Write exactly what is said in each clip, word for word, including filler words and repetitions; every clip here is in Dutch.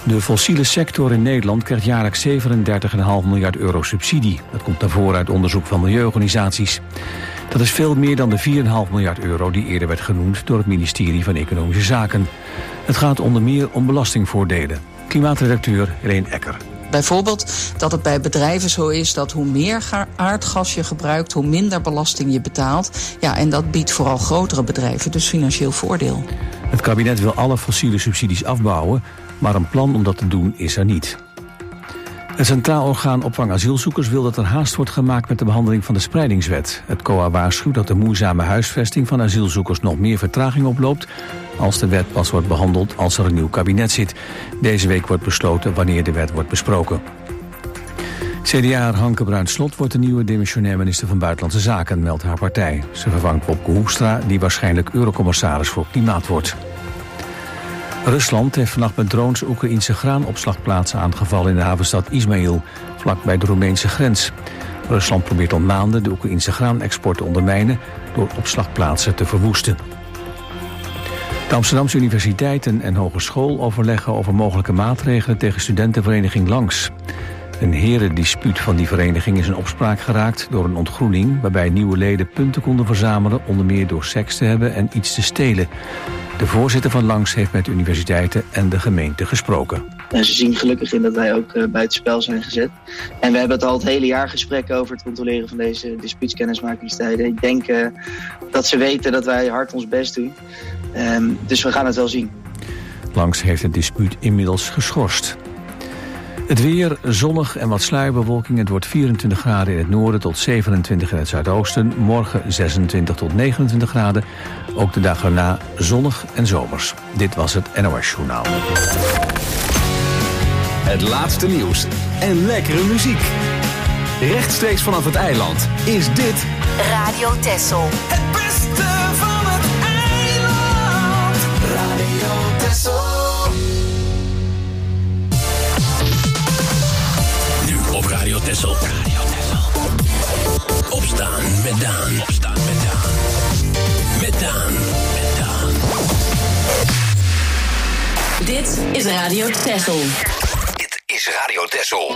De fossiele sector in Nederland krijgt jaarlijks zevenendertig komma vijf miljard euro subsidie. Dat komt naar voren uit onderzoek van milieuorganisaties. Dat is veel meer dan de vier komma vijf miljard euro die eerder werd genoemd door het ministerie van Economische Zaken. Het gaat onder meer om belastingvoordelen. Klimaatredacteur Helene Ecker. Bijvoorbeeld dat het bij bedrijven zo is dat hoe meer aardgas je gebruikt, hoe minder belasting je betaalt. Ja, en dat biedt vooral grotere bedrijven dus financieel voordeel. Het kabinet wil alle fossiele subsidies afbouwen, maar een plan om dat te doen is er niet. Het Centraal Orgaan Opvang Asielzoekers wil dat er haast wordt gemaakt met de behandeling van de spreidingswet. Het C O A waarschuwt dat de moeizame huisvesting van asielzoekers nog meer vertraging oploopt als de wet pas wordt behandeld als er een nieuw kabinet zit. Deze week wordt besloten wanneer de wet wordt besproken. C D A'er Hanke Bruins-Slot wordt de nieuwe demissionair minister van Buitenlandse Zaken, meldt haar partij. Ze vervangt Wopke Hoekstra, die waarschijnlijk eurocommissaris voor klimaat wordt. Rusland heeft vannacht met drones Oekraïense graanopslagplaatsen aangevallen in de havenstad Ismail, vlakbij de Roemeense grens. Rusland probeert al maanden de Oekraïense graanexport te ondermijnen door opslagplaatsen te verwoesten. De Amsterdamse universiteiten en hogeschool overleggen over mogelijke maatregelen tegen studentenvereniging Langs. Een herendispuut van die vereniging is in opspraak geraakt door een ontgroening waarbij nieuwe leden punten konden verzamelen, onder meer door seks te hebben en iets te stelen. De voorzitter van Langs heeft met de universiteiten en de gemeente gesproken. En ze zien gelukkig in dat wij ook uh, buitenspel zijn gezet. En we hebben het al het hele jaar gesprekken over het controleren van deze dispuutskennismakingstijden. Ik denk uh, dat ze weten dat wij hard ons best doen. Um, dus we gaan het wel zien. Langs heeft het dispuut inmiddels geschorst. Het weer, zonnig en wat sluierbewolking. Het wordt vierentwintig graden in het noorden tot zevenentwintig in het zuidoosten. Morgen zesentwintig tot negenentwintig graden. Ook de dag erna zonnig en zomers. Dit was het N O S-journaal. Het laatste nieuws en lekkere muziek. Rechtstreeks vanaf het eiland is dit Radio Texel. Het beste van het eiland. Radio Texel. Op Radio Texel. Radio Texel. Opstaan met Daan. Opstaan met Daan. Met Daan. Met Daan. Dit is Radio Texel. Dit is Radio Texel.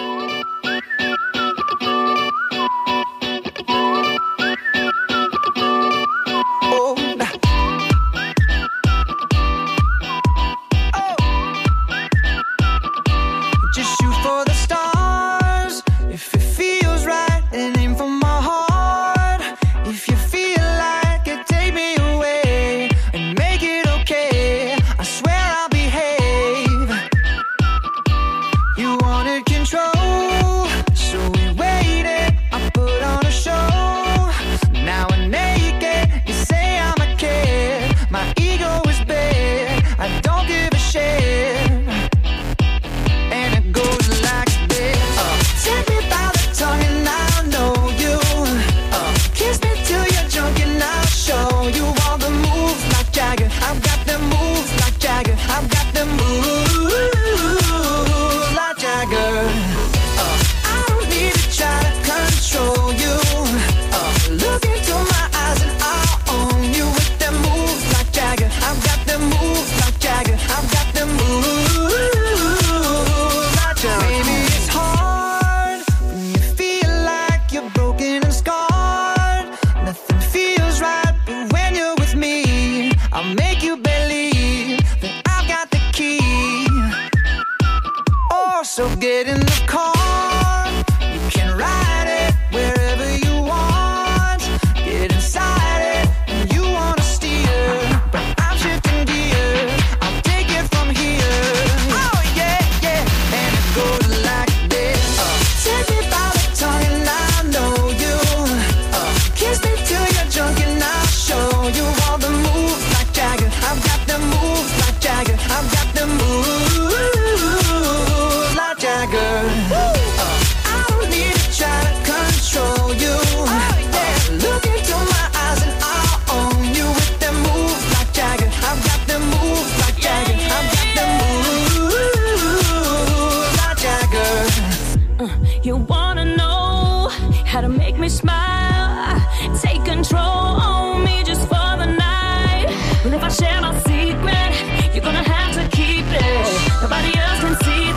Share my secret, you're gonna have to keep it. Nobody else can see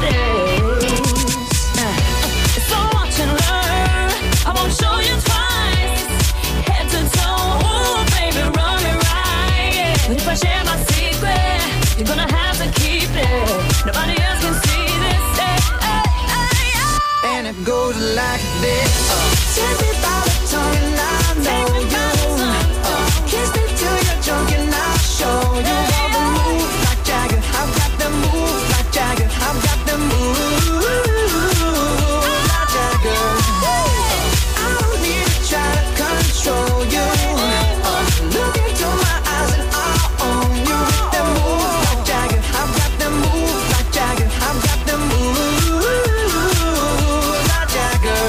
Nobody else can see this. Hey, hey, hey, hey. And it goes like this. Take me by the tongue and I know you. Uh, kiss me till you're drunk and I'll show you all the moves like Jagger. I've got the moves like Jagger. I've got the moves like Jagger. I don't need to try to control you. Uh, look into my eyes and I'll own you with the moves like Jagger. I've got the moves like Jagger. I've got the moves like Jagger.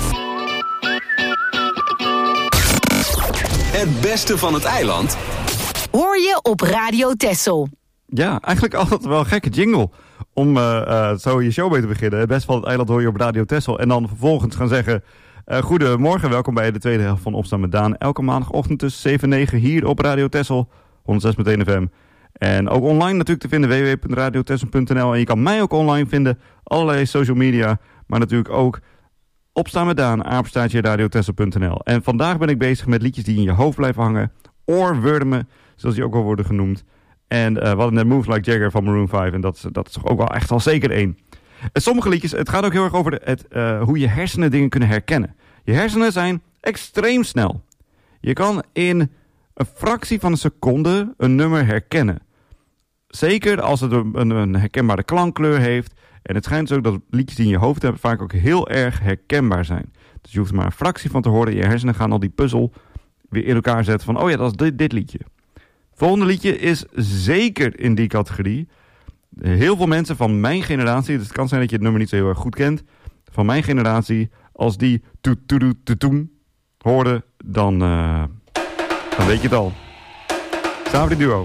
Het beste van het eiland Hoor je op Radio Texel. Ja, eigenlijk altijd wel een gekke jingle om uh, uh, zo je show mee te beginnen. Het beste van het eiland hoor je op Radio Texel. En dan vervolgens gaan zeggen... Uh, goedemorgen, welkom bij de tweede helft van Opstaan met Daan. Elke maandagochtend tussen zeven en negen hier op Radio Texel. honderdzes komma één F M. En ook online natuurlijk te vinden, w w w punt radio texel punt n l. En je kan mij ook online vinden, allerlei social media. Maar natuurlijk ook Opstaan met Daan, apenstaartje radio texel punt n l. En vandaag ben ik bezig met liedjes die in je hoofd blijven hangen. Oorwurmen, zoals die ook wel worden genoemd. En uh, we hadden net Move Like Jagger van Maroon vijf. En dat is, dat is toch ook wel echt al zeker één. En sommige liedjes, het gaat ook heel erg over de, het, uh, hoe je hersenen dingen kunnen herkennen. Je hersenen zijn extreem snel. Je kan in een fractie van een seconde een nummer herkennen. Zeker als het een, een, een herkenbare klankkleur heeft. En het schijnt ook dat liedjes die in je hoofd hebben vaak ook heel erg herkenbaar zijn. Dus je hoeft er maar een fractie van te horen. Je hersenen gaan al die puzzel weer in elkaar zetten van... oh ja, dat is dit, dit liedje. Volgende liedje is zeker in die categorie. Heel veel mensen van mijn generatie... dus het kan zijn dat je het nummer niet zo heel erg goed kent... van mijn generatie, als die toet toet toet toet hoorden... dan, uh, dan weet je het al. Savri Duo.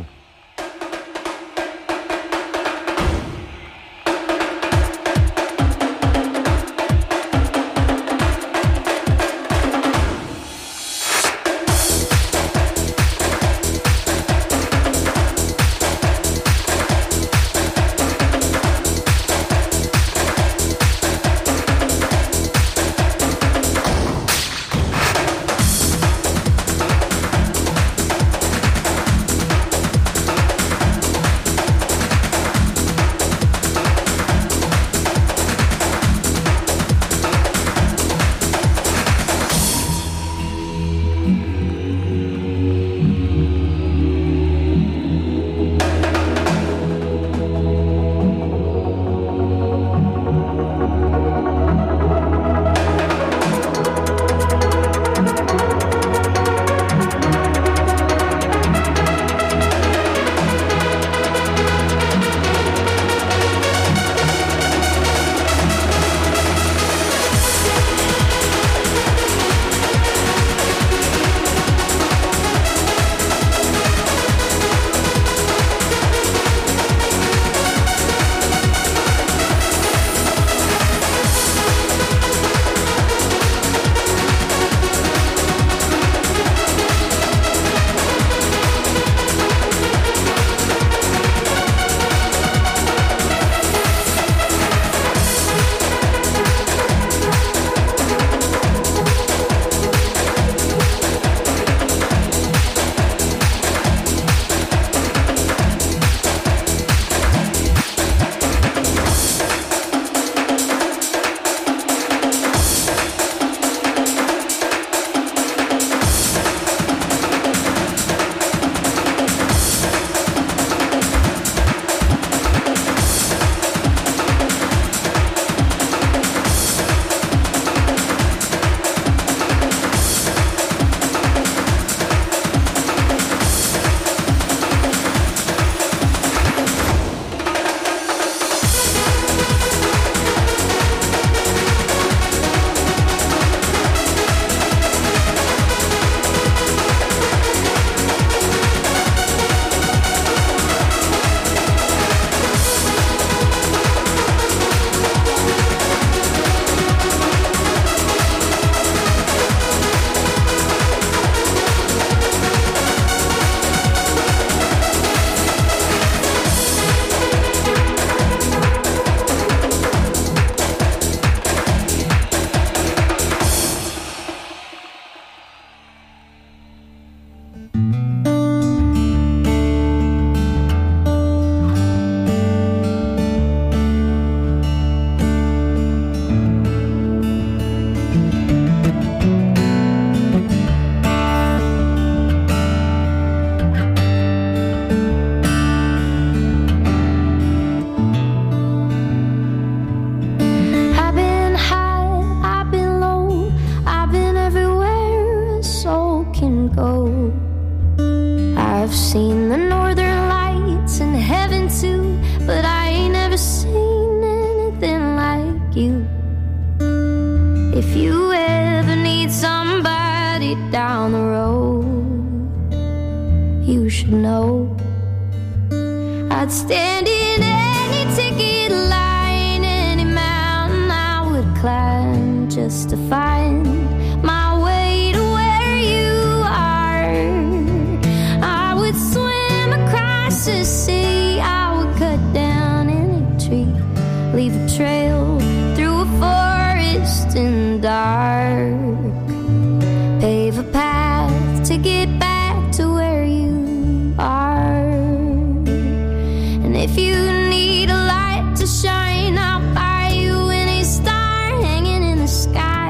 you should know. I'd stand in any ticket line, any mountain I would climb just to find my way to where you are. I would swim across the sea, I would cut down any tree, leave a trail through a forest in the dark, pave a path to get back to where you are. And if you need a light to shine, I'll buy you any star hanging in the sky.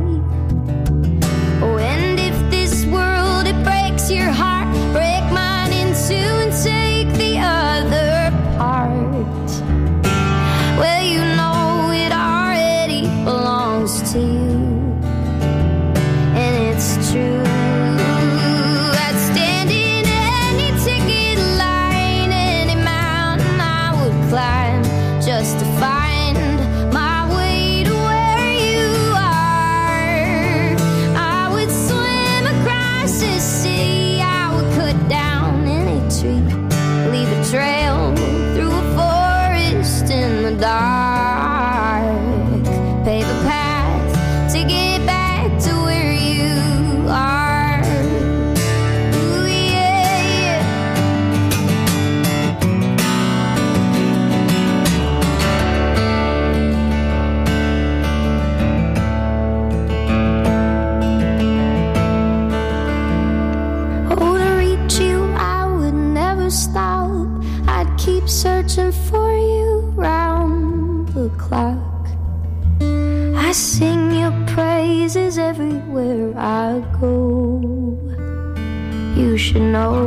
Oh, and if this world, it breaks your heart, break mine in two and take the other part. Well, you know it already belongs to you, and it's true. I'd stand in any ticket line, any mountain I would climb just to find my way to where you are. I would swim across the sea, I would cut down any tree, leave a trail through a forest in the dark, pave a path to get back to where you are. Ooh, yeah, yeah. Oh, to reach you, I would never stop. I'd keep searching for you round the clock. I sing your praises everywhere I go. You should know,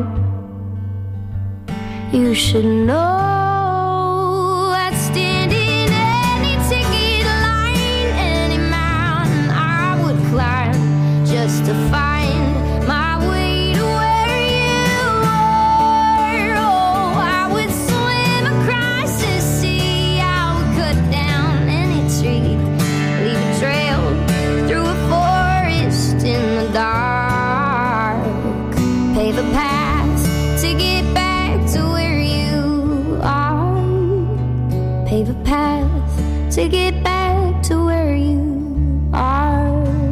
you should know. I'd stand in any ticket line, any mountain I would climb just to find my way to where you are. Oh, I would swim across the sea, I would cut down any tree, leave a trail through a forest in the dark, pave a path to get back to where you are, pave a path to get back to where you are.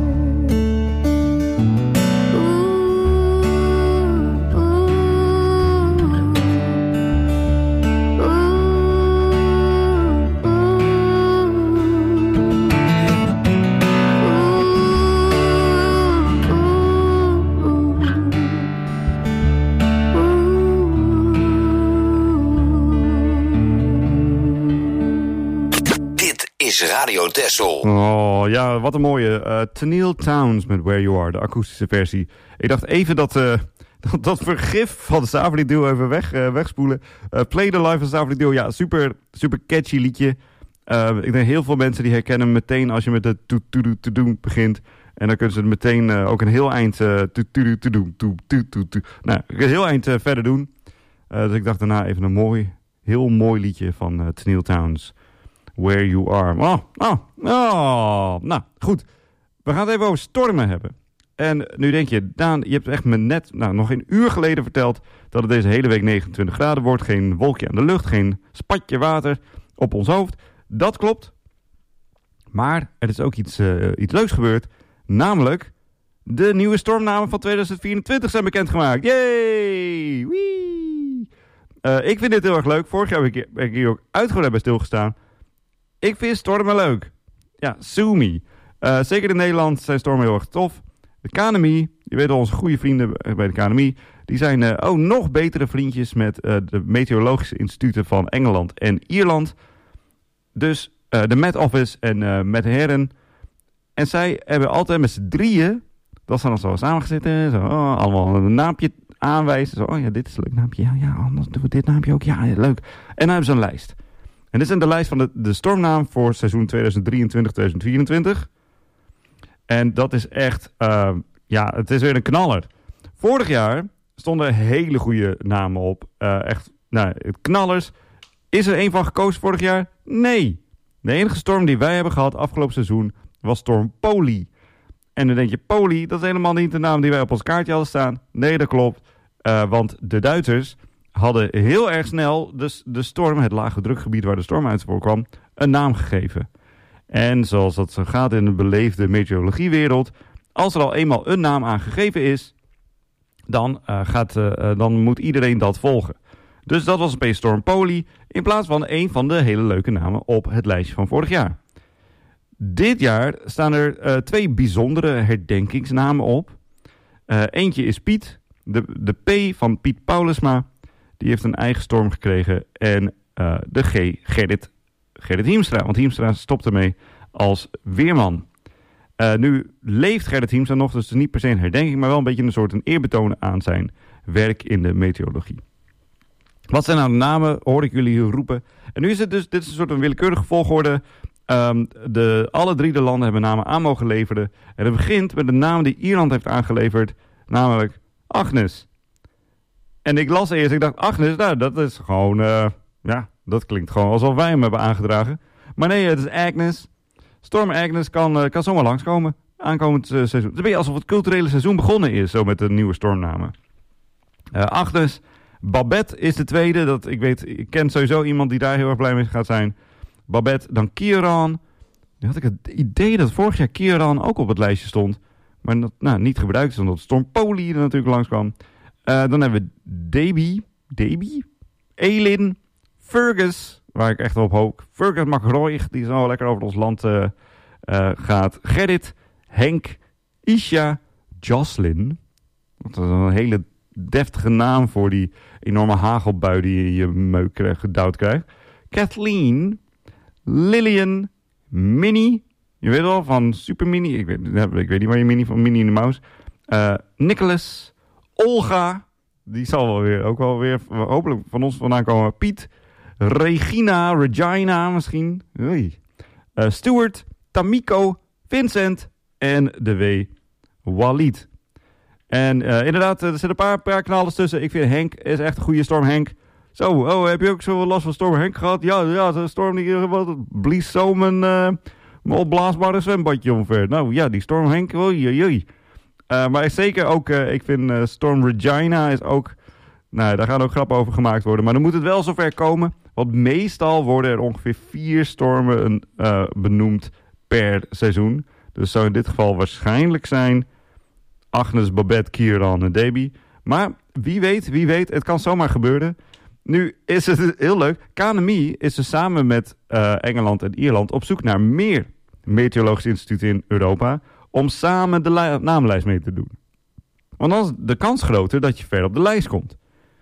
Ooh, ooh, ooh, ooh. Dit is Radio Texel. Oh ja, wat een mooie. Uh, Tennille Towns met Where You Are, de akoestische versie. Ik dacht even dat, uh, dat, dat vergif van de Savali Duo even weg, uh, wegspoelen. Uh, Play the Life van Savali Duo, ja, super, super catchy liedje. Uh, ik denk heel veel mensen die herkennen meteen als je met de to-to-do-to-doen begint. En dan kunnen ze het meteen uh, ook een heel eind uh, to-to-do-to-doen, to-to-do-to. Nou, een heel eind uh, verder doen. Uh, dus ik dacht daarna even een mooi, heel mooi liedje van uh, Tennille Towns. Where You Are. Oh, oh, oh. Nou, goed. We gaan het even over stormen hebben. En nu denk je, Daan, je hebt echt me net, nou, nog een uur geleden verteld dat het deze hele week negenentwintig graden wordt. Geen wolkje aan de lucht, geen spatje water op ons hoofd. Dat klopt. Maar er is ook iets, uh, iets leuks gebeurd. Namelijk, de nieuwe stormnamen van tweeduizend vierentwintig zijn bekendgemaakt. Yay! Wee! Uh, ik vind dit heel erg leuk. Vorig jaar heb ik, heb ik hier ook uitgebreid bij stilgestaan. Ik vind stormen leuk. Ja, sue me. Uh, zeker in Nederland zijn stormen heel erg tof. De K N M I, je weet al, onze goede vrienden bij de K N M I... die zijn uh, oh, nog betere vriendjes met uh, de meteorologische instituten van Engeland en Ierland. Dus uh, de Met Office en uh, Met Heren. En zij hebben altijd met z'n drieën, dat ze dan zo samengezeten, zo, oh, allemaal een naampje aanwijzen. Zo, oh ja, dit is een leuk naampje. Ja, ja, anders doen we dit naampje ook. Ja, leuk. En dan hebben ze een lijst. En dit is de lijst van de, de stormnaam voor seizoen tweeduizend drieëntwintig tweeduizend vierentwintig. En dat is echt, uh, ja, het is weer een knaller. Vorig jaar stonden hele goede namen op. Uh, echt, nou, knallers. Is er één van gekozen vorig jaar? Nee. De enige storm die wij hebben gehad afgelopen seizoen was storm Poli. En dan denk je, Poli, dat is helemaal niet de naam die wij op ons kaartje hadden staan. Nee, dat klopt. Uh, want de Duitsers hadden heel erg snel de, de storm, het lage drukgebied waar de storm uit voorkwam, een naam gegeven. En zoals dat zo gaat in de beleefde meteorologiewereld, als er al eenmaal een naam aangegeven is, dan, uh, gaat, uh, dan moet iedereen dat volgen. Dus dat was opeens Storm Poli, in plaats van een van de hele leuke namen op het lijstje van vorig jaar. Dit jaar staan er uh, twee bijzondere herdenkingsnamen op. Uh, eentje is Piet, de, de P van Piet Paulusma, die heeft een eigen storm gekregen. En uh, de G, Gerrit, Gerrit Hiemstra, want Hiemstra stopt ermee als weerman. Uh, nu leeft Gerrit Hiemstra nog, dus het is niet per se een herdenking, maar wel een beetje een soort een eerbetoon aan zijn werk in de meteorologie. Wat zijn nou de namen, hoor ik jullie hier roepen. En nu is het dus, dit is een soort een willekeurige volgorde. Um, de, alle drie de landen hebben namen aan mogen leveren. En het begint met de naam die Ierland heeft aangeleverd, namelijk Agnes. En ik las eerst, ik dacht, Agnes, nou, dat is gewoon, uh, ja, dat klinkt gewoon alsof wij hem hebben aangedragen. Maar nee, het is Agnes. Storm Agnes kan, uh, kan zomaar langskomen, aankomend uh, seizoen. Het is een beetje alsof het culturele seizoen begonnen is, zo met de nieuwe stormnamen. Uh, Agnes, Babette is de tweede, dat, ik weet, ik ken sowieso iemand die daar heel erg blij mee gaat zijn. Babette, dan Kieran. Nu had ik het idee dat vorig jaar Kieran ook op het lijstje stond. Maar dat nou, niet gebruikt is, omdat Storm Poli er natuurlijk langskwam. Uh, dan hebben we Debbie. Debbie? Elin. Fergus, waar ik echt op hoop. Fergus McRoy, die zo lekker over ons land uh, uh, gaat. Gerrit. Henk. Isha. Jocelyn. Dat is een hele deftige naam voor die enorme hagelbui die je in je meuk uh, gedouwd krijgt. Kathleen. Lillian, Minnie, je weet wel, van Super Minnie, ik weet, ik weet niet waar je Minnie van Minnie in de Mouse. Uh, Nicholas, Olga, die zal wel weer, ook wel weer hopelijk van ons vandaan komen. Piet, Regina, Regina misschien. Oei. Uh, Stuart, Tamiko, Vincent en de W. Walid. En uh, inderdaad, er zitten een paar, paar knallers tussen. Ik vind Henk is echt een goede storm, Henk. Zo, oh, heb je ook zoveel last van Storm Henk gehad? Ja, ja, de storm die wat, blies zo mijn, uh, mijn opblaasbare zwembadje omver. Nou ja, die Storm Henk, oei, oei, oei. Uh, maar zeker ook, uh, ik vind uh, Storm Regina is ook, nou, daar gaan ook grappen over gemaakt worden. Maar dan moet het wel zover komen, want meestal worden er ongeveer vier stormen uh, benoemd per seizoen. Dus zou in dit geval waarschijnlijk zijn Agnes, Babette, Kieran en Debbie. Maar wie weet, wie weet, het kan zomaar gebeuren. Nu is het heel leuk. K N M I is dus samen met uh, Engeland en Ierland op zoek naar meer meteorologische instituten in Europa om samen de li- naamlijst mee te doen. Want dan is de kans groter dat je ver op de lijst komt.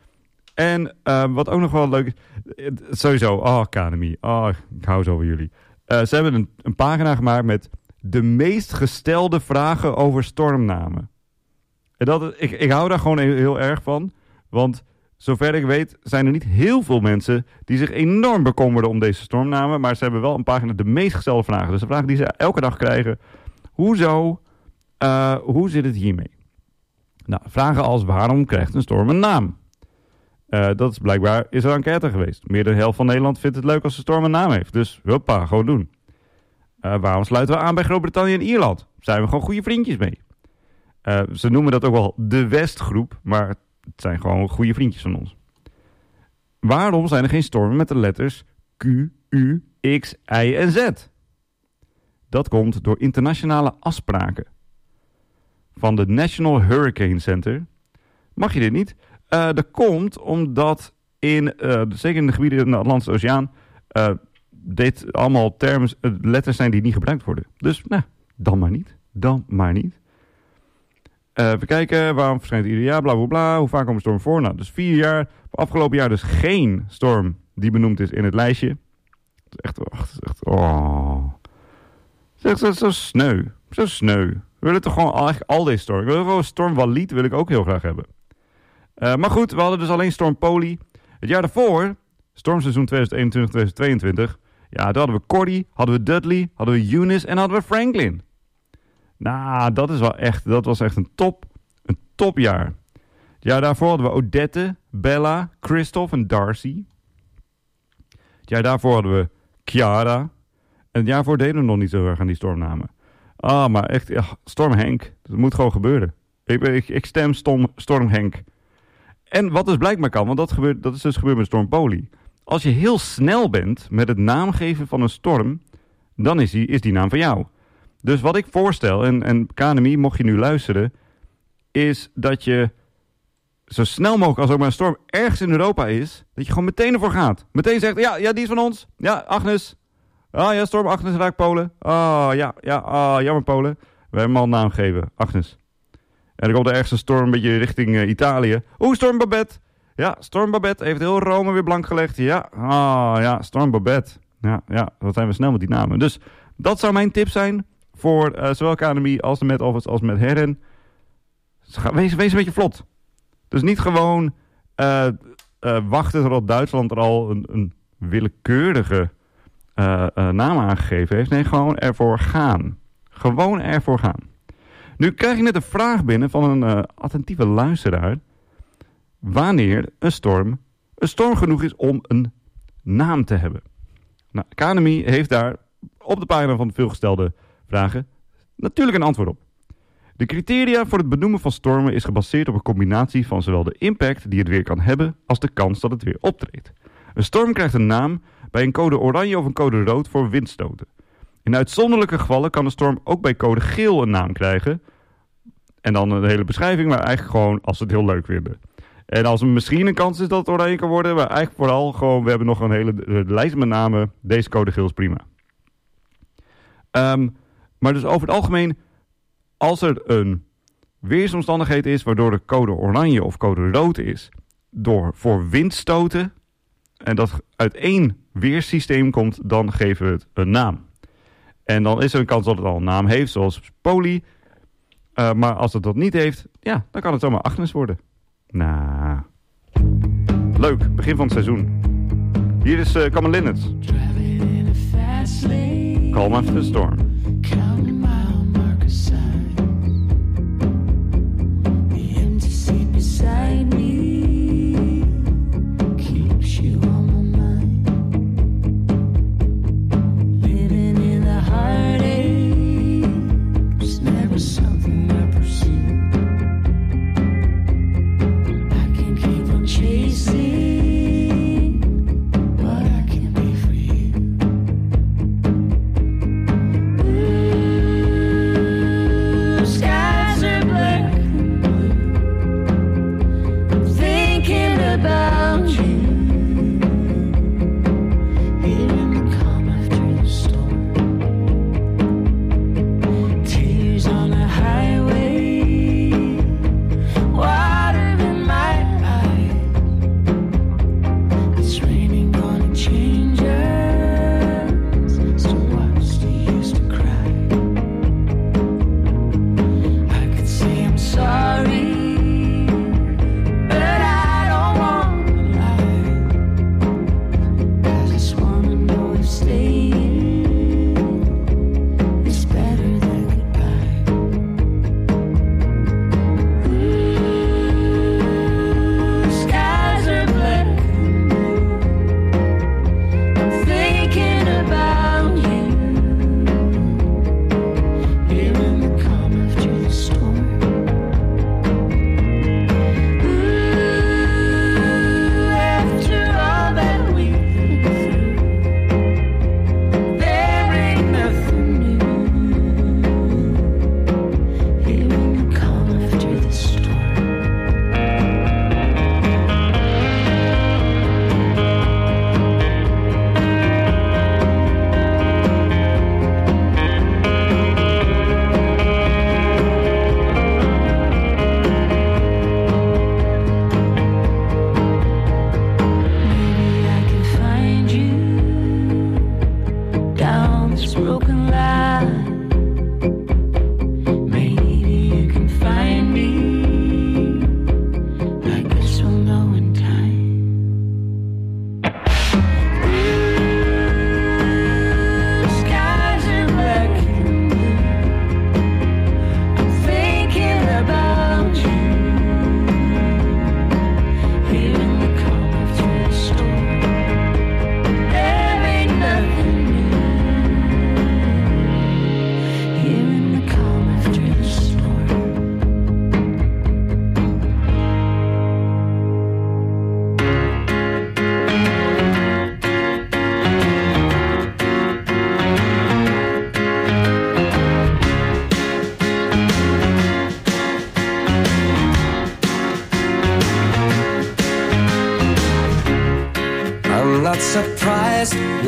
En uh, wat ook nog wel leuk is, sowieso, oh K N M I, oh, ik hou zo van jullie. Uh, ze hebben een, een pagina gemaakt met de meest gestelde vragen over stormnamen. En dat, ik, ik hou daar gewoon heel, heel erg van, want zover ik weet zijn er niet heel veel mensen die zich enorm bekommerden om deze stormnamen. Maar ze hebben wel een pagina de meest gestelde vragen. Dus de vraag die ze elke dag krijgen. Hoezo? Uh, hoe zit het hiermee? Nou, vragen als waarom krijgt een storm een naam? Uh, dat is blijkbaar is er een enquête geweest. Meer dan de helft van Nederland vindt het leuk als een storm een naam heeft. Dus hoppa, gewoon doen. Uh, waarom sluiten we aan bij Groot-Brittannië en Ierland? Zijn we gewoon goede vriendjes mee? Uh, ze noemen dat ook wel de Westgroep, maar het zijn gewoon goede vriendjes van ons. Waarom zijn er geen stormen met de letters Q, U, X, Y en Z? Dat komt door internationale afspraken van de National Hurricane Center. Mag je dit niet? Uh, dat komt omdat in, uh, zeker in de gebieden in de Atlantische Oceaan, uh, dit allemaal termen, uh, letters zijn die niet gebruikt worden. Dus, nou, dan maar niet. Dan maar niet. Uh, even kijken, waarom verschijnt ieder jaar, bla bla bla. Hoe vaak komt een storm voor? Nou, dus vier jaar. Afgelopen jaar dus geen storm die benoemd is in het lijstje. Het is echt, het is echt, oh. Het is echt zo, zo sneu. Zo sneu. We willen toch gewoon al, al deze storm. Ik wil gewoon Storm Walid, wil ik ook heel graag hebben. Uh, maar goed, we hadden dus alleen Storm Poli. Het jaar daarvoor, stormseizoen tweeduizend eenentwintig tweeduizend tweeëntwintig. Ja, toen hadden we Cordy, hadden we Dudley, hadden we Eunice en hadden we Franklin. Nou, dat is wel echt, dat was echt een top, een topjaar. Het jaar daarvoor hadden we Odette, Bella, Christophe en Darcy. Het jaar daarvoor hadden we Chiara. En het jaar voor deden we nog niet zo erg aan die stormnamen. Ah, maar echt, ja, Storm Henk. Dat moet gewoon gebeuren. Ik, ik, ik stem Storm, Storm Henk. En wat dus blijkbaar kan, want dat, gebeurt, dat is dus gebeurd met storm Poli. Als je heel snel bent met het naamgeven van een storm, dan is die, is die naam van jou. Dus wat ik voorstel, en, en K N M I, mocht je nu luisteren, is dat je zo snel mogelijk als ook maar een storm ergens in Europa is, dat je gewoon meteen ervoor gaat. Meteen zegt, ja, ja die is van ons. Ja, Agnes. Ah ja, storm Agnes raakt Polen. Ah ja, ja, ah, jammer Polen. We hebben hem al een naam gegeven, Agnes. En dan komt er ergens een storm een beetje richting uh, Italië. Oeh, storm Babette. Ja, storm Babette heeft heel Rome weer blank gelegd. Ja, ah ja, storm Babette. Ja, ja, wat zijn we snel met die namen. Dus dat zou mijn tip zijn voor uh, zowel K N M I als de Met Office als met Herren. Wees, wees een beetje vlot. Dus niet gewoon uh, uh, wachten totdat Duitsland er al een, een willekeurige uh, uh, naam aangegeven heeft. Nee, gewoon ervoor gaan. Gewoon ervoor gaan. Nu krijg je net een vraag binnen van een uh, attentieve luisteraar. Wanneer een storm een storm genoeg is om een naam te hebben. Nou, K N M I heeft daar op de pagina van de veelgestelde vragen natuurlijk een antwoord op. De criteria voor het benoemen van stormen is gebaseerd op een combinatie van zowel de impact die het weer kan hebben als de kans dat het weer optreedt. Een storm krijgt een naam bij een code oranje of een code rood voor windstoten. In uitzonderlijke gevallen kan een storm ook bij code geel een naam krijgen. En dan een hele beschrijving, maar eigenlijk gewoon als ze het heel leuk vinden. En als er misschien een kans is dat het oranje kan worden, maar eigenlijk vooral gewoon, we hebben nog een hele uh, lijst met namen. Deze code geel is prima. Um, maar dus over het algemeen, als er een weersomstandigheid is waardoor de code oranje of code rood is, door voor windstoten, en dat uit één weersysteem komt, dan geven we het een naam. En dan is er een kans dat het al een naam heeft, zoals Poli. Uh, maar als het dat niet heeft, ja, dan kan het zomaar Agnes worden. Nou, leuk. Begin van het seizoen. Hier is uh, Common Linnets. Calm after the storm. Chasing what I can be for you.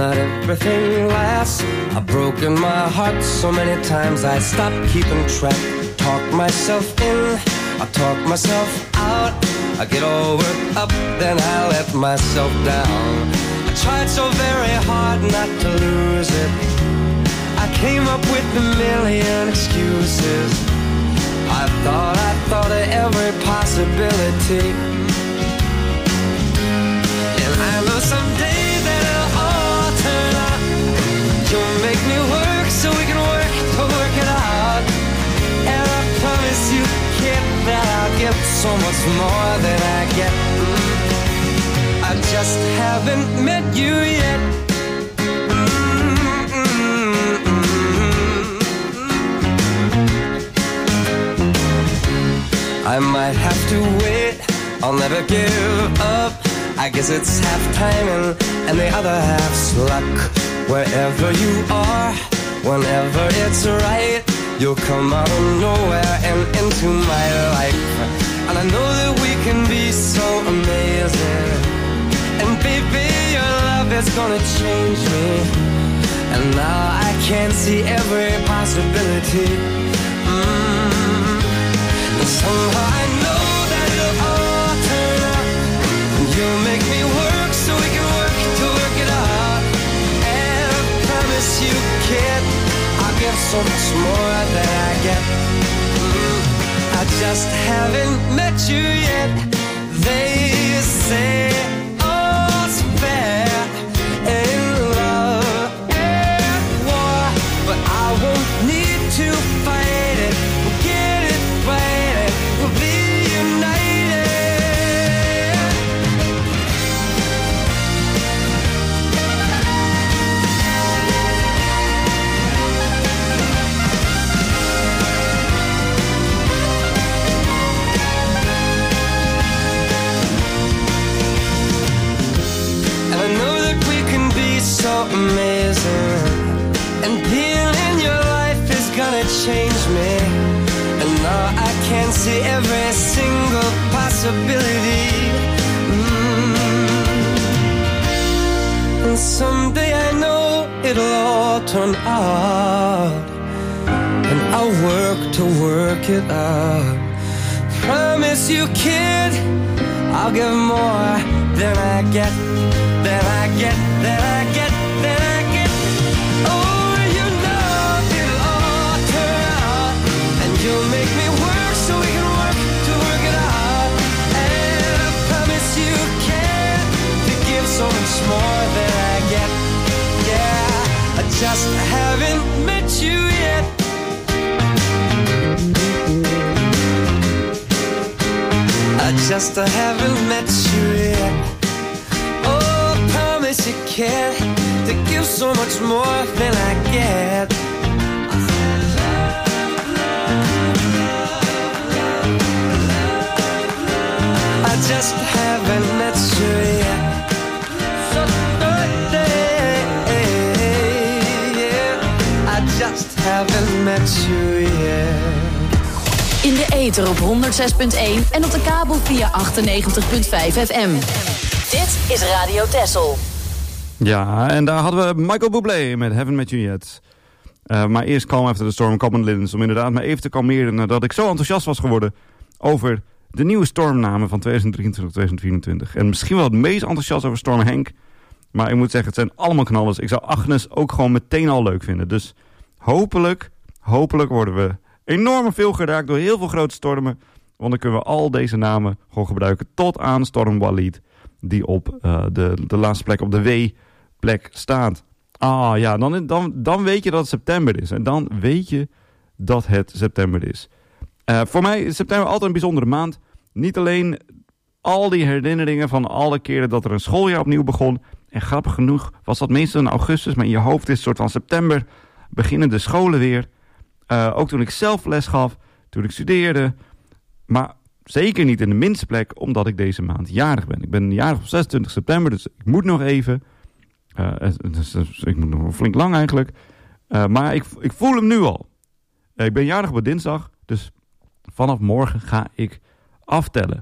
not everything lasts. I've broken my heart so many times I stopped keeping track. Talk myself in, I talk myself out. I get all worked up, then I let myself down. I tried so very hard not to lose it. I came up with a million excuses. I thought, I thought of every possibility. And I know someday that it'll all turn out. You'll make me work so we can work to work it out. And I promise you, kid, that I'll give so much more than I get. I just haven't met you yet. I might have to wait, I'll never give up. I guess it's half timing and the other half's luck. Wherever you are, whenever it's right, you'll come out of nowhere and into my life. And I know that we can be so amazing. And baby, your love is gonna change me. And now I can see every possibility. Mm. And somehow I know that it'll all turn out. And you'll make me work so we can work to work it out. And I promise you, kid, I'll give so much more than I get. Mm. I just haven't met you yet. They say all's fair in love and war, but I won't need to fight it. We'll get it right, we'll be united. And I know that we can be so amazing. And being in your life is gonna change me. And now I can see every single possibility. Mm. And someday I know it'll all turn out. And I'll work to work it out. Promise you, kid, I'll give more than I get, than I get, than I get, than I get. Oh, you know it'll all turn out. And you'll make me work so we can work to work it out. And I promise you can to give so much more than I get. Yeah, I just haven't met you yet. I just haven't met you yet. Oh, I promise you can to give so much more than I get. I just haven't met you yet. So birthday, yeah. I just haven't met you yet. In de ether op honderd zes punt één en op de kabel via achtennegentig komma vijf F M. Dit is Radio Texel. Ja, en daar hadden we Michael Bublé met Haven't Met You Yet. Uh, maar eerst Calm After the Storm, Common Linnets, om inderdaad me even te kalmeren nadat ik zo enthousiast was geworden over de nieuwe stormnamen van tweeduizend drieëntwintig tweeduizend vierentwintig. En misschien wel het meest enthousiast over Storm Henk. Maar ik moet zeggen, het zijn allemaal knallers. Ik zou Agnes ook gewoon meteen al leuk vinden. Dus hopelijk, hopelijk worden we enorm veel geraakt door heel veel grote stormen. Want dan kunnen we al deze namen gewoon gebruiken tot aan Storm Walid, die op uh, de, de laatste plek op de W-plek staat. Ah ja, dan, dan, dan weet je dat het september is. En dan weet je dat het september is. Uh, voor mij is september altijd een bijzondere maand. Niet alleen al die herinneringen van alle keren dat er een schooljaar opnieuw begon. En grappig genoeg was dat meestal in augustus. Maar in je hoofd is het soort van september. Beginnen de scholen weer. Uh, ook toen ik zelf les gaf. Toen ik studeerde. Maar zeker niet in de minste plek. Omdat ik deze maand jarig ben. Ik ben jarig op zesentwintig september. Dus ik moet nog even. Uh, dus, dus, ik moet nog flink lang eigenlijk. Uh, maar ik, ik voel hem nu al. Uh, ik ben jarig op dinsdag. Dus vanaf morgen ga ik aftellen.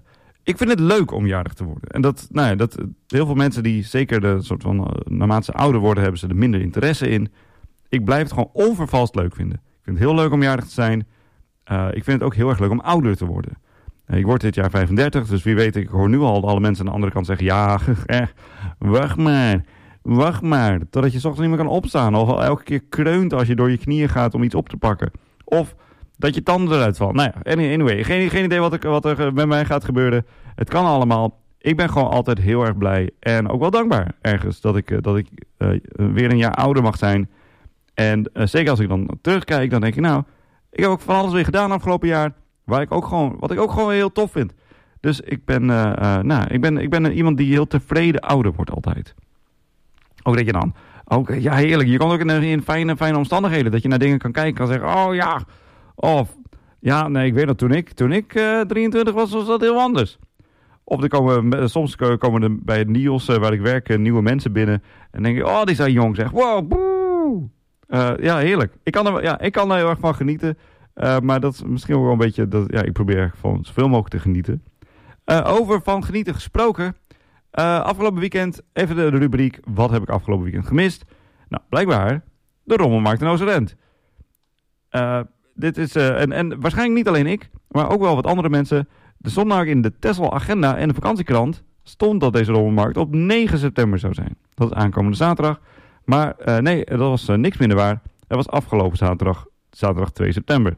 ik vind het leuk om jarig te worden. En dat, nou ja, dat, heel veel mensen die zeker de soort van, uh, naarmate ze ouder worden, hebben ze er minder interesse in. Ik blijf het gewoon onvervalst leuk vinden. Ik vind het heel leuk om jarig te zijn. Uh, ik vind het ook heel erg leuk om ouder te worden. Uh, ik word dit jaar vijfendertig, dus wie weet, ik hoor nu al alle mensen aan de andere kant zeggen, ja, echt, wacht maar, wacht maar, totdat je 's ochtends niet meer kan opstaan. Of al elke keer kreunt als je door je knieën gaat om iets op te pakken. Of dat je tanden eruit vallen. Nou ja, anyway, geen, geen idee wat er, wat er met mij gaat gebeuren. Het kan allemaal. Ik ben gewoon altijd heel erg blij en ook wel dankbaar ergens dat ik, dat ik uh, weer een jaar ouder mag zijn. En uh, zeker als ik dan terugkijk, dan denk ik, nou, ik heb ook van alles weer gedaan afgelopen jaar, waar ik ook gewoon, wat ik ook gewoon heel tof vind. Dus ik ben, uh, uh, nou, ik ben, ik ben iemand die heel tevreden ouder wordt altijd. Ook dat je dan, ook, ja heerlijk, je kan ook in, in fijne, fijne omstandigheden, dat je naar dingen kan kijken, kan zeggen, oh ja, of, ja, nee, ik weet dat toen ik, toen ik uh, drieëntwintig was, was dat heel anders. Of er komen, soms komen er bij het N I O S, uh, waar ik werk, uh, nieuwe mensen binnen, en denk je, oh, die zijn jong, zeg, wow, boe. Uh, ja, heerlijk. Ik kan, er, ja, ik kan er heel erg van genieten. Uh, maar dat is misschien ook wel een beetje, dat, ja, ik probeer van zoveel mogelijk te genieten. Uh, over van genieten gesproken. Uh, afgelopen weekend, even de, de rubriek, wat heb ik afgelopen weekend gemist? Nou, blijkbaar, de Rommelmarkt in Oosterend. Uh, dit is, uh, en, en waarschijnlijk niet alleen ik, maar ook wel wat andere mensen. De zondag in de Texel Agenda en de vakantiekrant stond dat deze Rommelmarkt op negen september zou zijn. Dat is aankomende zaterdag. Maar uh, nee, dat was uh, niks minder waar. Het was afgelopen zaterdag, zaterdag twee september.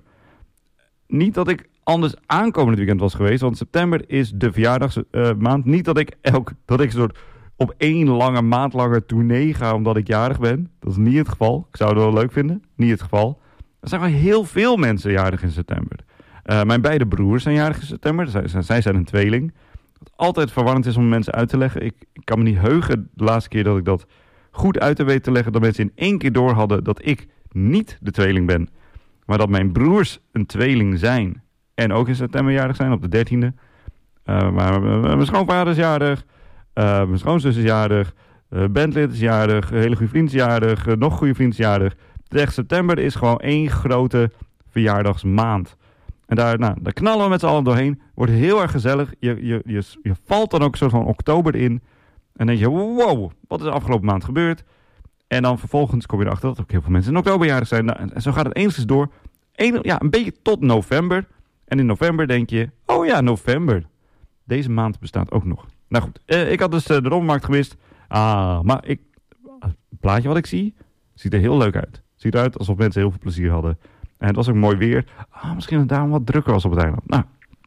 Niet dat ik anders aankomend weekend was geweest, want september is de verjaardagsmaand. Uh, Niet dat ik elk, dat ik een soort op één lange maand lange tournee ga omdat ik jarig ben. Dat is niet het geval. Ik zou het wel leuk vinden. Niet het geval. Er zijn gewoon heel veel mensen jarig in september. Uh, mijn beide broers zijn jarig in september. Zij, zij zijn een tweeling. Wat altijd verwarrend is om mensen uit te leggen. Ik, ik kan me niet heugen de laatste keer dat ik dat goed uit te weten te leggen, dat mensen in één keer door hadden dat ik niet de tweeling ben, maar dat mijn broers een tweeling zijn en ook in september jarig zijn, op de dertiende. Uh, maar uh, mijn schoonvader is jarig, uh, mijn schoonzus is jarig, uh, bandlid is jarig, een hele goede vriend is jarig, uh, nog een goede vriend is jarig. Dus september is gewoon één grote verjaardagsmaand. En daar, nou, daar knallen we met z'n allen doorheen. Wordt heel erg gezellig. Je, je, je, je valt dan ook een soort van oktober in. En denk je, wow, wat is de afgelopen maand gebeurd? En dan vervolgens kom je erachter dat ook heel veel mensen in oktober jarig zijn. Nou, en zo gaat het eens door. Een, ja, een beetje tot november. En in november denk je, oh ja, november. Deze maand bestaat ook nog. Nou goed, eh, ik had dus uh, de Rommelmarkt gemist. Ah, maar ik, het plaatje wat ik zie, ziet er heel leuk uit. Ziet eruit alsof mensen heel veel plezier hadden. En het was ook mooi weer. Ah, misschien dat het daarom wat drukker was op het eiland. Nou,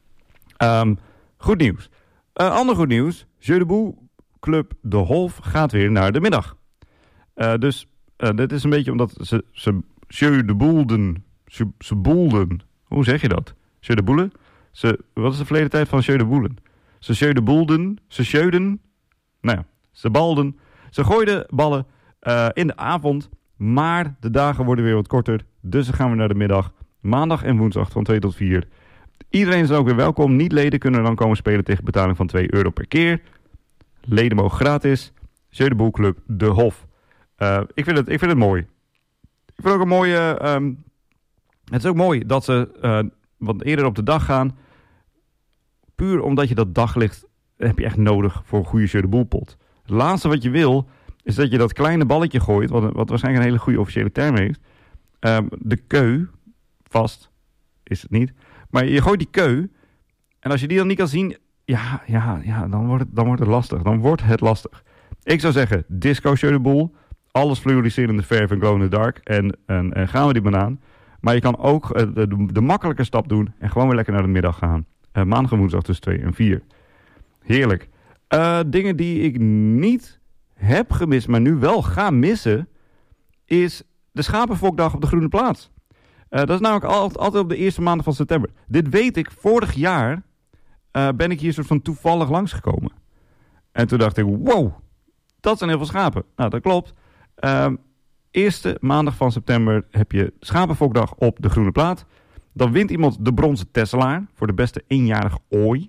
um, goed nieuws. Uh, ander goed nieuws. Jeu de Boel Club De Holf gaat weer naar de middag. Uh, dus uh, dit is een beetje omdat ze, ze Jeu de Boelden, ze, ze boelden. Hoe zeg je dat? Jeu de Boelen? Ze, wat is de verleden tijd van Jeu de Boelen? Ze Jeu de Boelden, ze Jeuden. Nou ja, ze balden. Ze gooiden ballen uh, in de avond, maar de dagen worden weer wat korter. Dus dan gaan we naar de middag. Maandag en woensdag van twee tot vier. Iedereen is ook weer welkom. Niet-leden kunnen dan komen spelen tegen betaling van twee euro per keer. Leden mogen gratis. Jeu de Boel Club De Hof. Uh, ik, vind het, ik vind het mooi. Ik vind ook een mooie... Um, het is ook mooi dat ze uh, wat eerder op de dag gaan. Puur omdat je dat daglicht heb je echt nodig voor een goede Jeu de Boel pot. Het laatste wat je wil is dat je dat kleine balletje gooit, wat, wat waarschijnlijk een hele goede officiële term heeft. Um, de keu, vast is het niet. Maar je gooit die keu en als je die dan niet kan zien, ja, ja, ja dan, wordt het, dan wordt het lastig. Dan wordt het lastig. Ik zou zeggen, disco Jeu de Boel, alles fluoriserende verf en glow in the dark en, en, en gaan we die banaan. Maar je kan ook uh, de, de makkelijke stap doen en gewoon weer lekker naar de middag gaan. Uh, maandag en woensdag tussen twee en vier. Heerlijk. Uh, dingen die ik niet heb gemist, maar nu wel ga missen, is de schapenfokdag op de Groene Plaats. Uh, dat is namelijk altijd, altijd op de eerste maandag van september. Dit weet ik, vorig jaar uh, ben ik hier soort van toevallig langsgekomen. En toen dacht ik, wow, dat zijn heel veel schapen. Nou, dat klopt. Uh, eerste maandag van september heb je schapenfokdag op de Groene Plaat. Dan wint iemand de bronzen tesselaar voor de beste eenjarige ooi.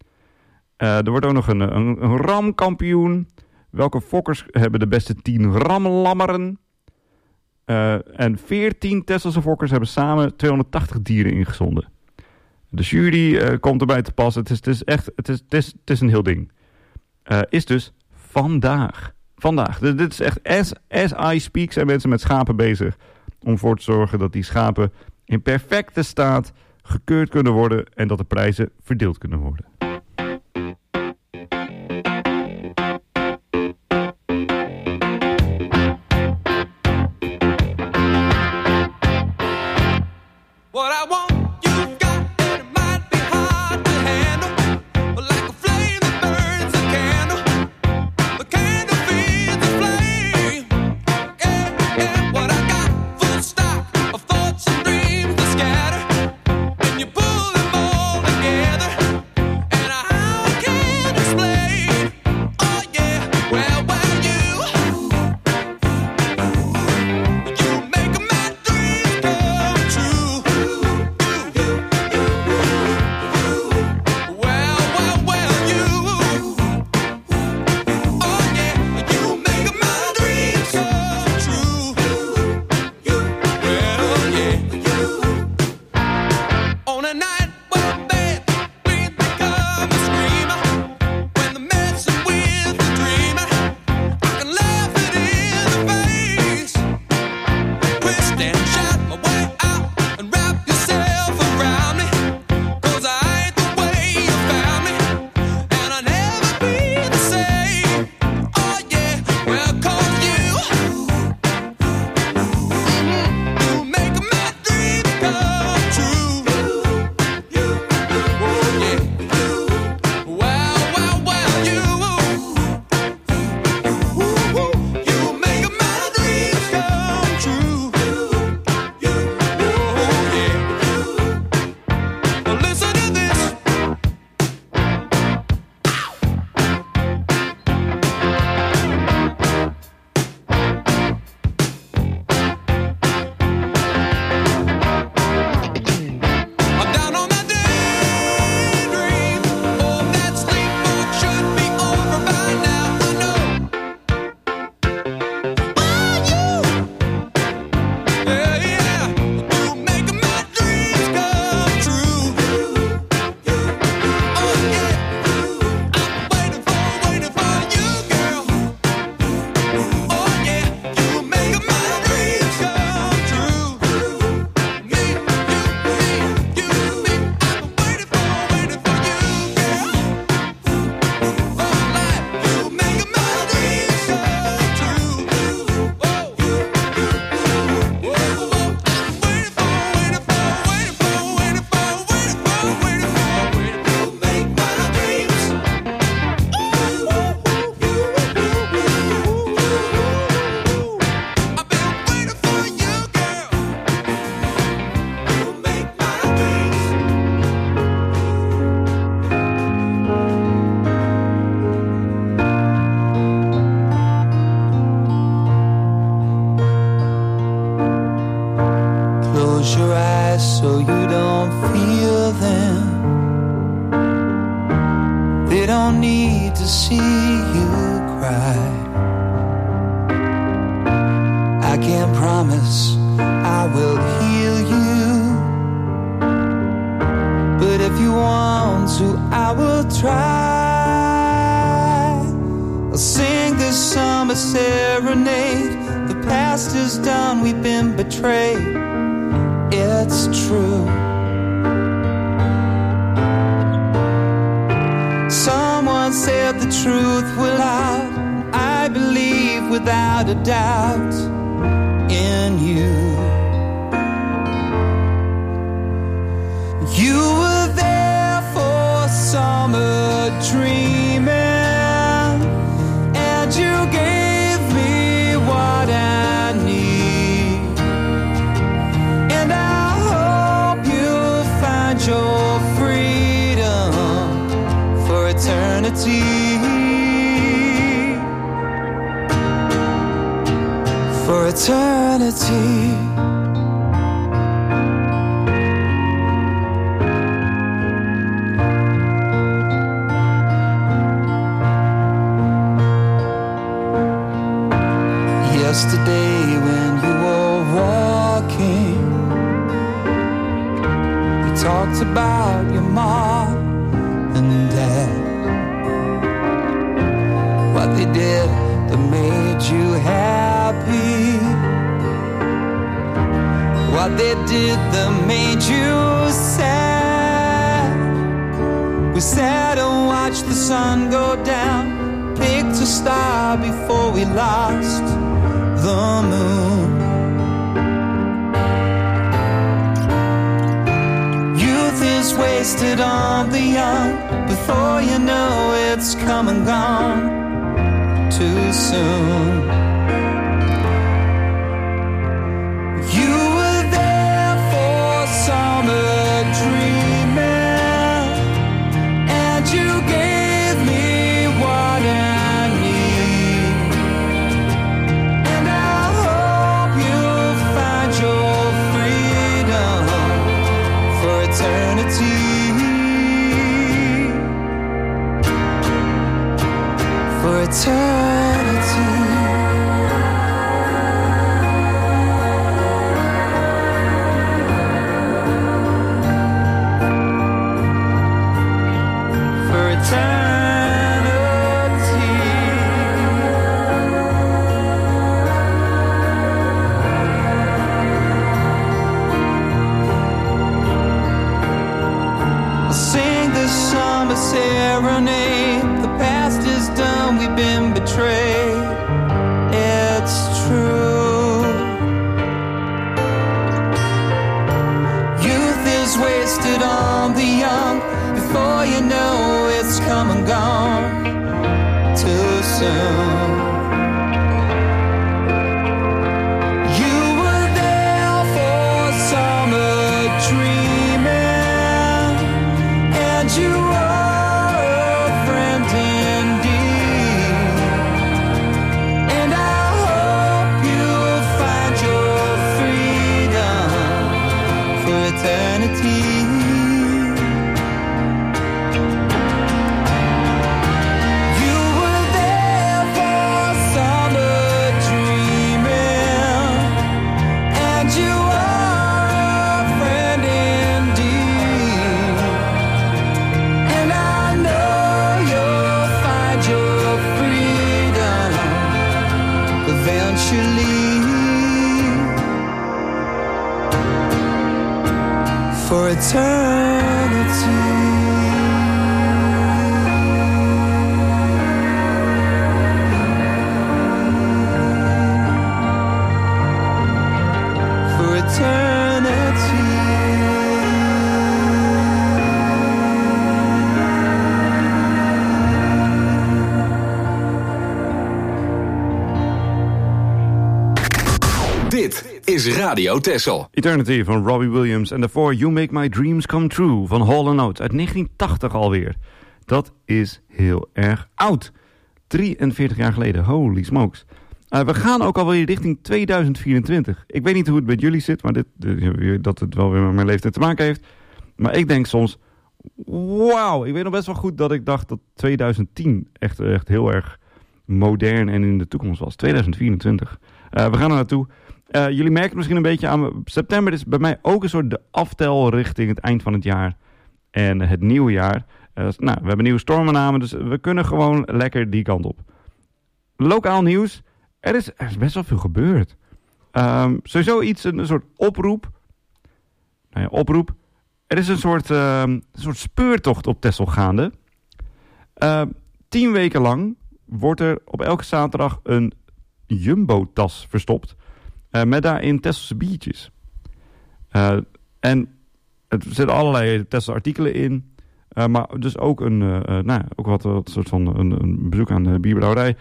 Uh, er wordt ook nog een, een, een ramkampioen. Welke fokkers hebben de beste tien ramlammeren? Uh, en veertien Tesselse fokkers hebben samen tweehonderdtachtig dieren ingezonden. De jury uh, komt erbij te pas. Het is, het is echt het is, het is, het is een heel ding. Uh, is dus vandaag. Vandaag. Dus dit is echt as, as I speak zijn mensen met schapen bezig. Om voor te zorgen dat die schapen in perfecte staat gekeurd kunnen worden. En dat de prijzen verdeeld kunnen worden. For eternity. Yesterday when you were walking, we talked about what they did that made you sad. We sat and watched the sun go down, picked a star before we lost the moon. Youth is wasted on the young, before you know it's come and gone too soon. You were there for summer dreaming, and you gave me what I need. And I hope you'll find your freedom for eternity. For eternity. For eternity. I'll sing this summer serenade. The past is done, we've been betrayed. It's true. Youth is wasted on the young, before you know it's come and gone too soon. You were there for summer dreaming, and you are a friend indeed. And I hope you'll find your freedom for eternity. You were there for summer dreaming, and you are a friend indeed. And I know you'll find your freedom eventually. For eternity. For eternity. Dit is Radio Texel. Eternity van Robbie Williams en daarvoor You Make My Dreams Come True van Hall and Oates uit negentien tachtig alweer. Dat is heel erg oud. drieënveertig jaar geleden, holy smokes. Uh, we gaan ook alweer richting tweeduizend vierentwintig. Ik weet niet hoe het met jullie zit, maar dit, dit, dat het wel weer met mijn leeftijd te maken heeft. Maar ik denk soms, wauw, ik weet nog best wel goed dat ik dacht dat tweeduizend tien echt, echt heel erg modern en in de toekomst was. tweeduizend vierentwintig. Uh, we gaan er naartoe. Uh, jullie merken het misschien een beetje aan. September is bij mij ook een soort de aftel richting het eind van het jaar en het nieuwe jaar. Uh, nou, we hebben nieuwe stormennamen, dus we kunnen gewoon lekker die kant op. Lokaal nieuws. Er is, er is best wel veel gebeurd. Um, sowieso iets, een, een soort oproep. Nou ja, oproep. Er is een soort, uh, een soort speurtocht op Texel gaande. Uh, tien weken lang wordt er op elke zaterdag een Jumbo-tas verstopt. Uh, met daarin Tesselse biertjes. Uh, en er zitten allerlei Tesselse artikelen in. Uh, maar dus ook een, uh, uh, nou, ook wat, wat soort van een, een bezoek aan de bierbrouwerij.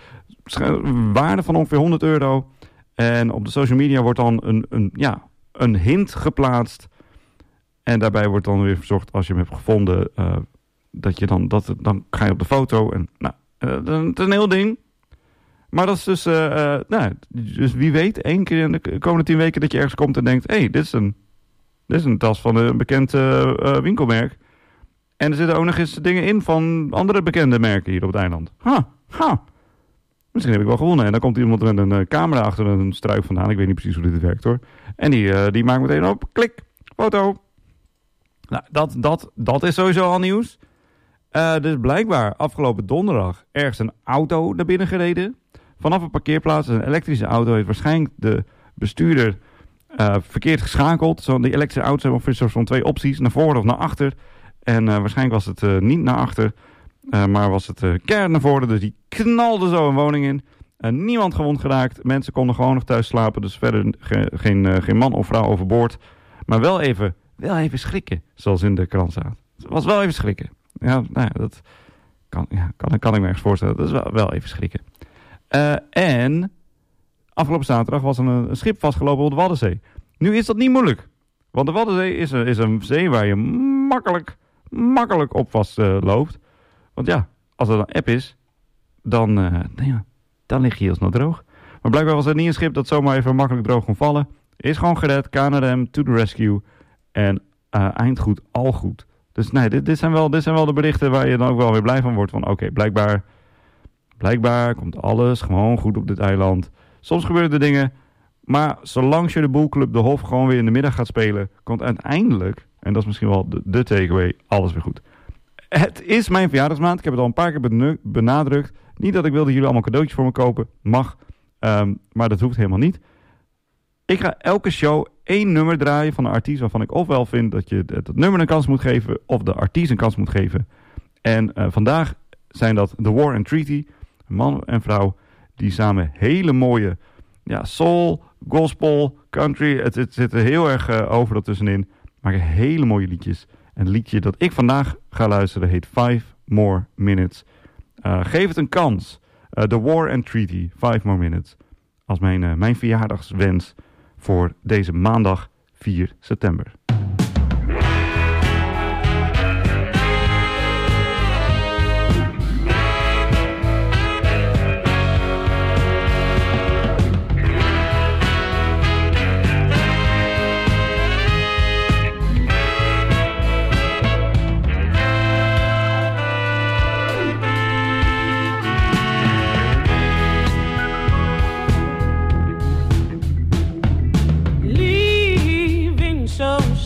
Waarde van ongeveer honderd euro. En op de social media wordt dan een, een, ja, een hint geplaatst. En daarbij wordt dan weer verzocht, als je hem hebt gevonden, uh, dat je dan, dat, dan ga je op de foto. En, nou, uh, het is een heel ding. Maar dat is dus, uh, uh, nou, dus wie weet, één keer in de komende tien weken dat je ergens komt en denkt, hé, hey, dit is een, dit is een tas van een bekend uh, uh, winkelmerk. En er zitten ook nog eens dingen in van andere bekende merken hier op het eiland. Ha, ha. Misschien heb ik wel gewonnen. En dan komt iemand met een uh, camera achter een struik vandaan. Ik weet niet precies hoe dit werkt hoor. En die, uh, die maakt meteen op, klik, foto. Nou, dat, dat, dat is sowieso al nieuws. Uh, dus blijkbaar afgelopen donderdag ergens een auto naar binnen gereden. Vanaf een parkeerplaats, een elektrische auto, heeft waarschijnlijk de bestuurder uh, verkeerd geschakeld. Zo, die elektrische auto's hebben of zo'n twee opties, naar voren of naar achter. En uh, waarschijnlijk was het uh, niet naar achter, uh, maar was het uh, keihard naar voren. Dus die knalde zo een woning in. Uh, niemand gewond geraakt. Mensen konden gewoon nog thuis slapen. Dus verder ge- geen, uh, geen man of vrouw overboord. Maar wel even, wel even schrikken, zoals in de krant staat. Het was wel even schrikken. Ja, nou ja, dat kan, ja, kan, kan ik me ergens voorstellen. Dat is wel, wel even schrikken. Uh, en afgelopen zaterdag was er een, een schip vastgelopen op de Waddenzee. Nu is dat niet moeilijk. Want de Waddenzee is een, is een zee waar je makkelijk, makkelijk op vast uh, loopt. Want ja, als er een app is, dan, uh, nou ja, dan lig je heel snel droog. Maar blijkbaar was er niet een schip dat zomaar even makkelijk droog kon vallen. Is gewoon gered, K N R M, to the rescue. En uh, eindgoed, al goed. Dus nee, dit, dit, zijn wel, dit zijn wel de berichten waar je dan ook wel weer blij van wordt. Van oké, okay, blijkbaar, blijkbaar komt alles gewoon goed op dit eiland. Soms gebeuren er dingen, maar zolang je de boelclub De Hof gewoon weer in de middag gaat spelen, komt uiteindelijk, en dat is misschien wel de, de takeaway, alles weer goed. Het is mijn verjaardagsmaand, ik heb het al een paar keer benu- benadrukt. Niet dat ik wil dat jullie allemaal cadeautjes voor me kopen, mag, um, maar dat hoeft helemaal niet. Ik ga elke show één nummer draaien van een artiest waarvan ik ofwel vind dat je het nummer een kans moet geven, of de artiest een kans moet geven. En uh, vandaag zijn dat The War and Treaty, een man en vrouw, die samen hele mooie ja, soul, gospel, country, het, het zit er heel erg uh, overal tussenin, maken hele mooie liedjes. En het liedje dat ik vandaag ga luisteren heet Five More Minutes. Uh, geef het een kans. Uh, The War and Treaty, Five More Minutes. Als mijn, uh, mijn verjaardagswens voor deze maandag vier september. So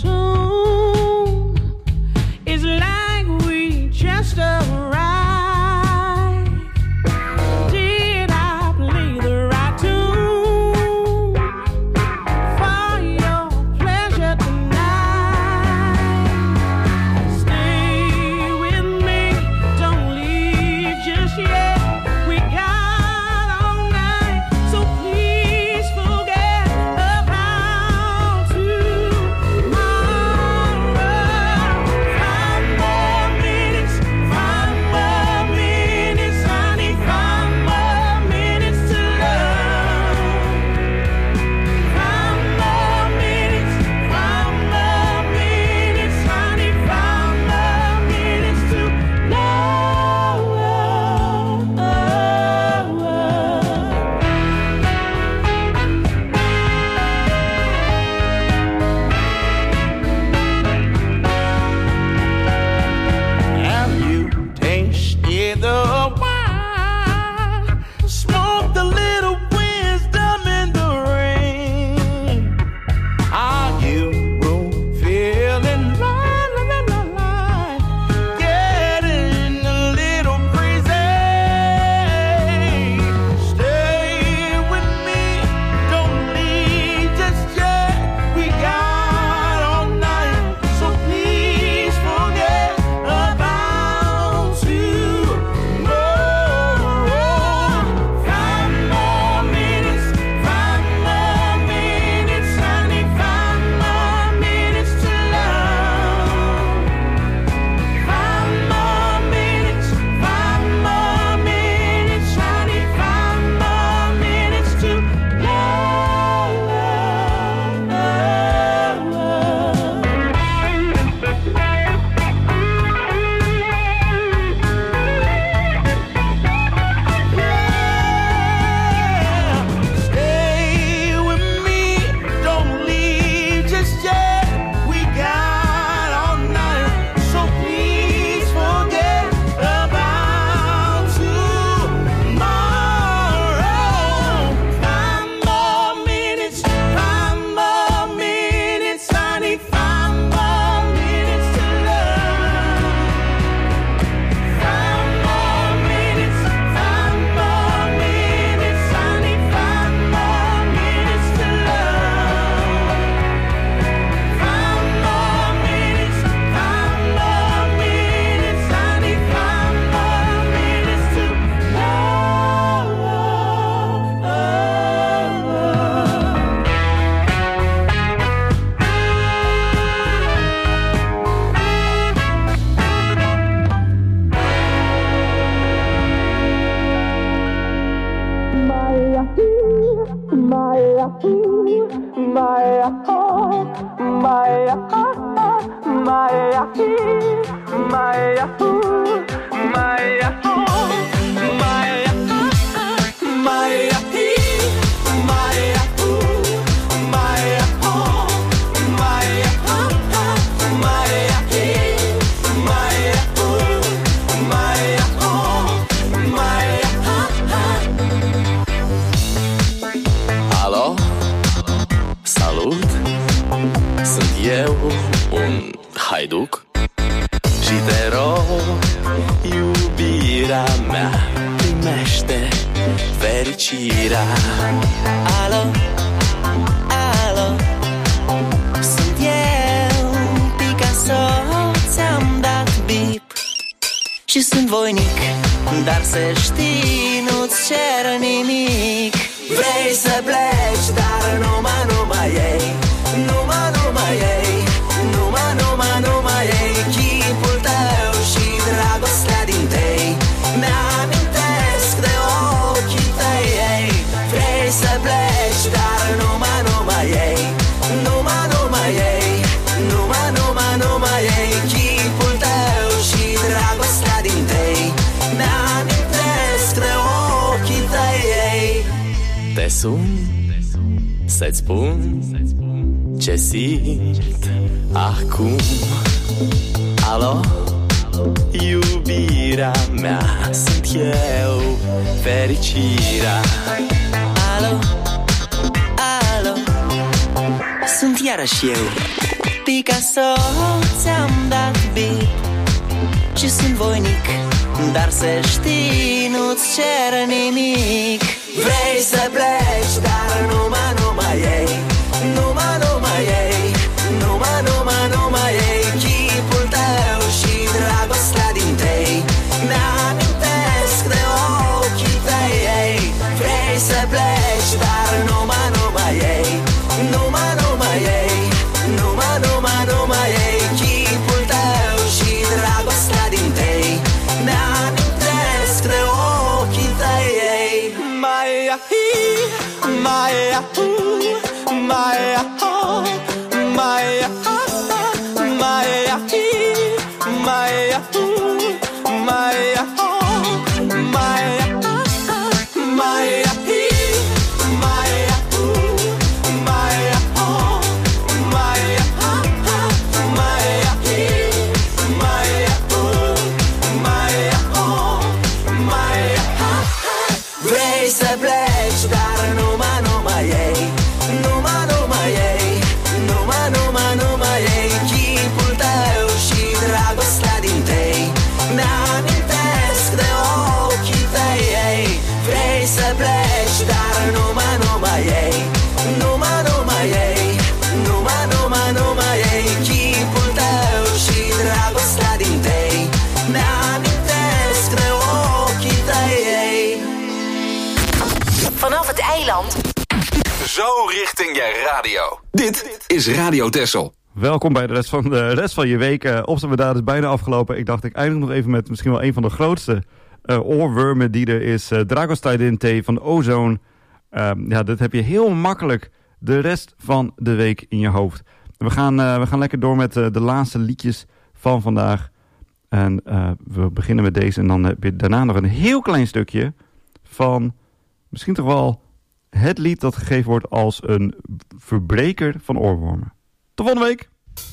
trecut. Sunt eu un haiduc și te rog, iubirea mea, primește fericirea. Alo, alo, sunt eu, Picasso, ți-am dat bip și sunt voinic, dar să știi, nu-ți cer nimic. Vrei să pleci, dar numai, numai ei, numai, numai ei, numai, numai, numai ei, chipul tău și dragostea din tei, mi-amintesc de ochii tăi, ei. Vrei să pleci, dar numai, numai ei, numai, numai ei, numai, numai, numai ei, chipul tău și dragostea din tei, mi-amintesc de ochii tăi, ei. Te sun să-ți spun ce simt acum. Alo, iubirea mea, sunt eu, fericirea. Alo, alo, sunt iarăși eu, Picasso, ți-am dat bip și sunt voinic, dar să știi, nu-ți cer nimic. Vrei să pleci, dar numai, numai ei, numai, numai ei, numai, numai, numai ei, chipul tău și dragostea din tei, mi-amintesc de ochii tăi, ei. Vrei să pleci, dar numai, numai ei, numai, numai ei, numai, numai, numai ei, chipul tău și dragostea din tei, mi-amintesc de ochii tăi, ei. Maia hi, Maia hu, Maia ho, Maia ha, Maia hi, Maia hu, Maia ho, Maia ha, Maia hi, Maia hu, Maia ho, Maia ha, Maia hi, Maia hu, Maia ho, Maia ha. Vrei să pleci, dar numai, numai ei, numai, numai ei, numai, numai, numai ei, chipul tău și dragostea din tei, mi-amintesc de ochii tăi, ei. Vrei să pleci, dar numai, numai ei, numai, numai ei, numai, numai, numai ei, chipul tău și dragostea din tei, mi-amintesc de ochii tăi, ei. Vanaf het eiland. Zo richting je radio. Dit is Radio Texel. Welkom bij de rest van de rest van je week. Uh, Opstaan is bijna afgelopen. Ik dacht, ik eindig nog even met misschien wel een van de grootste uh, oorwormen die er is. Uh, Dragostea van Ozone. Uh, ja, dat heb je heel makkelijk de rest van de week in je hoofd. We gaan, uh, we gaan lekker door met uh, de laatste liedjes van vandaag. En uh, we beginnen met deze en dan heb je daarna nog een heel klein stukje van misschien toch wel het lied dat gegeven wordt als een verbreker van oorwormen. Tot volgende week!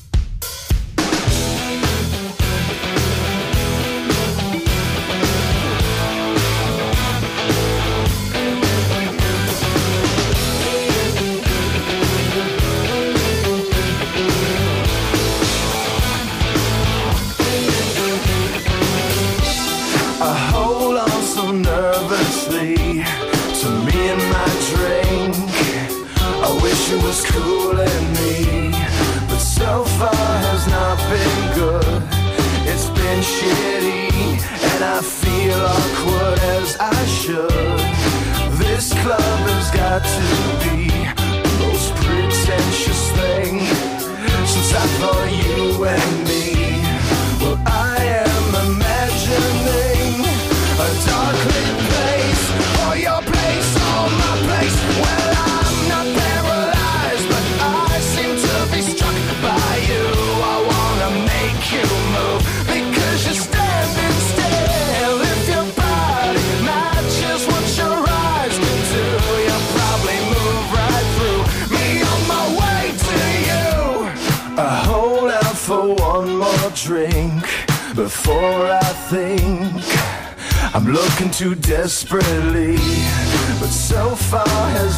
I hold on so nervously to me and my drink. I wish it was cooling me, but so far has not been good. It's been shitty, and I feel awkward as I should. This club has got to be the most pretentious thing since I thought you and me. Well, I am imagining a dark lit place, or your place, or my place. Well, I'm not paralyzed, but I seem to be struck by you. I wanna make you move because you're standing still. If your body matches what your eyes can do, you'll probably move right through me on my way to you. I hold out for one more drink before I think I'm looking too desperately, but so far has not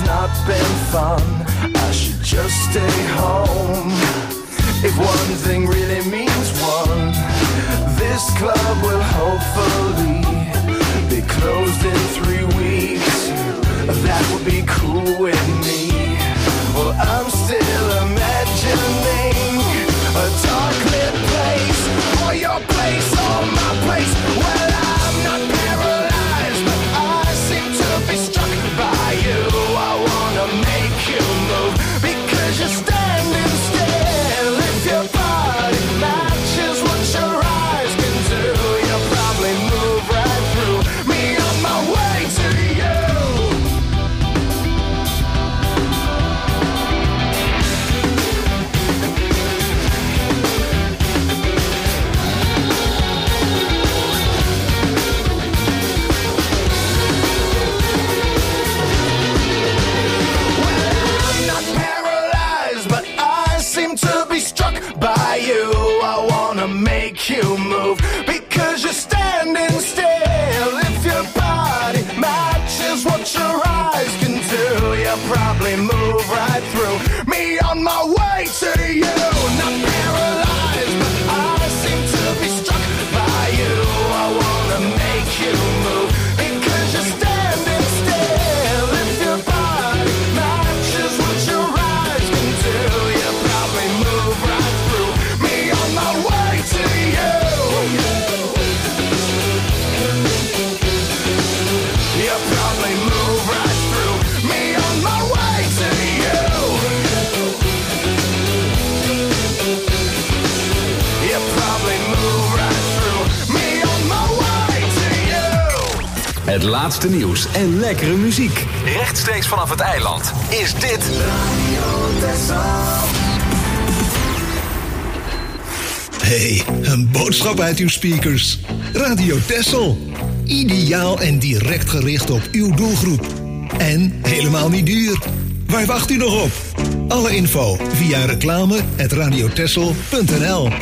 spend fun, I should just stay home. If one thing really means one, this club will hopefully be closed in three weeks. That would be cool with me. Well, I'm still imagining a dark lit place, or your place, or my place. Well, I'm not paralyzed, but I seem to be struck by you. I wanna make you move, because you're standing still. If your body matches what your eyes can do, you'll probably move right through me on my way to you. By you, I wanna make you move, because you're standing still. If your body matches what your eyes can do, you'll probably move right through me on my way to you. Not paralyzed, but I seem to be struck by you. I wanna make you move, because you're standing still. If your body matches what your eyes can do, you'll probably move right through me on my way to you. You'll probably move right through me on my way to you. You'll probably move right through me on my way to you. Het laatste nieuws en lekkere muziek. Rechtstreeks vanaf het eiland is dit Radio Texel. Hey, een boodschap uit uw speakers. Radio Texel. Ideaal en direct gericht op uw doelgroep. En helemaal niet duur. Waar wacht u nog op? Alle info via reclame at radiotexel punt n l.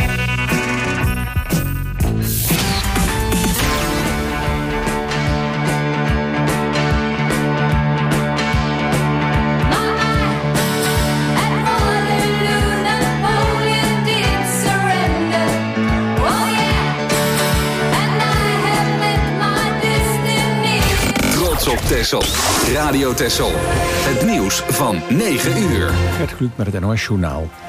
Texel. Radio Texel. Het nieuws van negen uur. Gert Kluk met het N O S Journaal.